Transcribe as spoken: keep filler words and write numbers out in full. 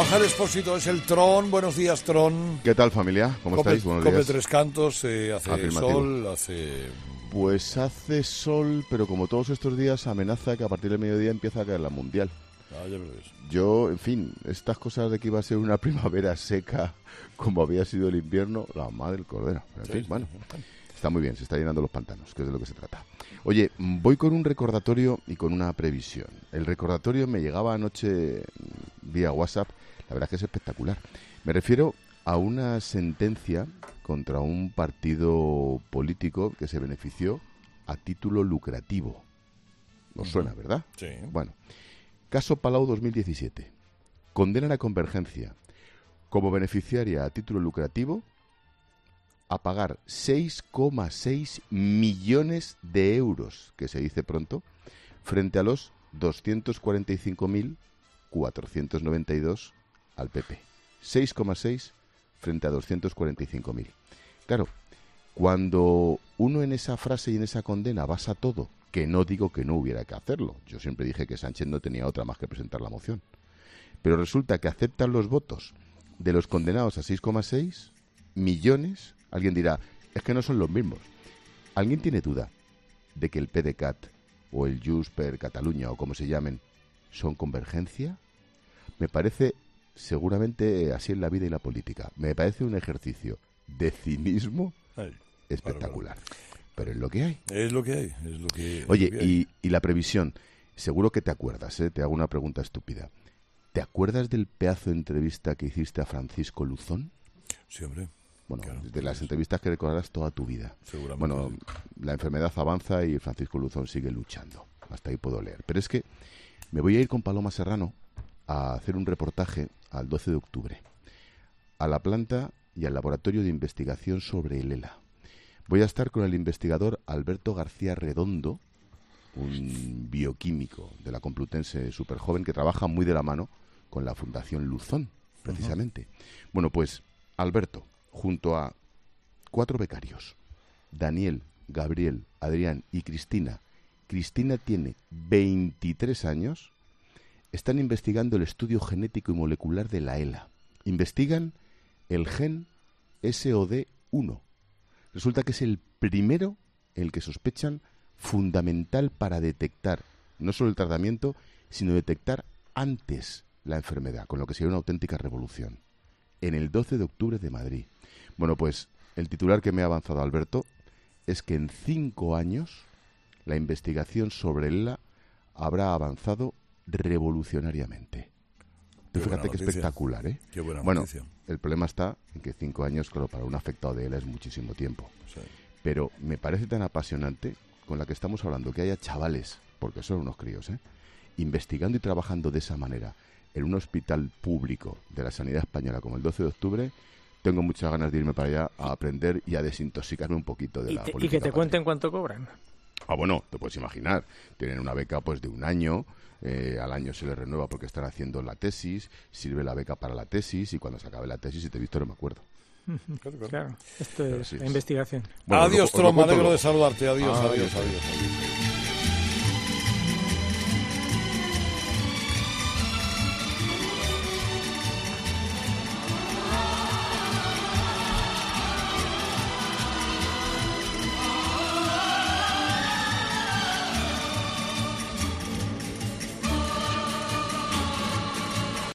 Ángel Expósito es el Tron. Buenos días, Tron. ¿Qué tal, familia? ¿Cómo Cope, estáis? Buenos Cope días. Tres Cantos, eh, hace Afirmativo. sol, hace... Pues hace sol, pero como todos estos días amenaza que a partir del mediodía empieza a caer la mundial. Ah, ya lo ves. Yo, en fin, estas cosas de que iba a ser una primavera seca como había sido el invierno, la madre del cordero. En Sí, fin, sí, bueno, sí. está muy bien, se está llenando los pantanos, que es de lo que se trata. Oye, voy con un recordatorio y con una previsión. El recordatorio me llegaba anoche vía WhatsApp, la verdad es que es espectacular. Me refiero a una sentencia contra un partido político que se benefició a título lucrativo. ¿Nos suena, verdad? Sí. Bueno, caso Palau dos mil diecisiete. Condenan a Convergencia como beneficiaria a título lucrativo a pagar seis coma seis millones de euros, que se dice pronto, frente a los doscientos cuarenta y cinco mil cuatrocientos noventa y dos al P P. seis coma seis frente a doscientos cuarenta y cinco mil. Claro, cuando uno en esa frase y en esa condena basa todo, que no digo que no hubiera que hacerlo, yo siempre dije que Sánchez no tenía otra más que presentar la moción, pero resulta que aceptan los votos de los condenados a seis coma seis millones. Alguien dirá, es que no son los mismos. ¿Alguien tiene duda de que el PDeCAT o el Junts per Catalunya o como se llamen son Convergencia? Me parece, seguramente así en la vida y la política, me parece un ejercicio de cinismo Ay, espectacular. claro, claro. Pero es lo que hay. Es lo que hay, es lo que es Oye, lo que hay. y, y la previsión, seguro que te acuerdas, ¿eh? Te hago una pregunta estúpida. ¿Te acuerdas del pedazo de entrevista que hiciste a Francisco Luzón? Sí, hombre. Bueno, Claro, de las pues, entrevistas que recordarás toda tu vida. seguramente. Bueno, la enfermedad avanza y Francisco Luzón sigue luchando. Hasta ahí puedo leer. Pero es que me voy a ir con Paloma Serrano a hacer un reportaje al doce de octubre a la planta y al laboratorio de investigación sobre el ELA. Voy a estar con el investigador Alberto García Redondo, un bioquímico de la Complutense súper joven que trabaja muy de la mano con la Fundación Luzón, precisamente. Uh-huh. Bueno, pues Alberto, junto a cuatro becarios, Daniel, Gabriel, Adrián y Cristina. Cristina tiene veintitrés años, están investigando el estudio genético y molecular de la ELA. Investigan el gen S O D uno. Resulta que es el primero en el que sospechan fundamental para detectar no solo el tratamiento, sino detectar antes la enfermedad, con lo que sería una auténtica revolución. En el doce de octubre de Madrid. Bueno, pues el titular que me ha avanzado Alberto es que en cinco años la investigación sobre el ELA habrá avanzado revolucionariamente. Tú fíjate qué espectacular, ¿eh? Qué buena bueno, noticia. El problema está en que cinco años, claro, para un afectado de ELA es muchísimo tiempo. Sí. Pero me parece tan apasionante con la que estamos hablando, que haya chavales, porque son unos críos, ¿eh? investigando y trabajando de esa manera en un hospital público de la sanidad española como el doce de octubre. Tengo muchas ganas de irme para allá a aprender y a desintoxicarme un poquito de y la te, política. Y que te patria. cuenten cuánto cobran. Ah, bueno, te puedes imaginar. Tienen una beca pues de un año, eh, al año se les renueva porque están haciendo la tesis, sirve la beca para la tesis y cuando se acabe la tesis, si te he visto no me acuerdo. Claro, claro. Esto Pero es sí, la sí. investigación. Bueno, adiós, os lo- os lo Tron, me cuento alegro luego. de saludarte. Adiós, Ah, adiós, adiós. adiós. adiós.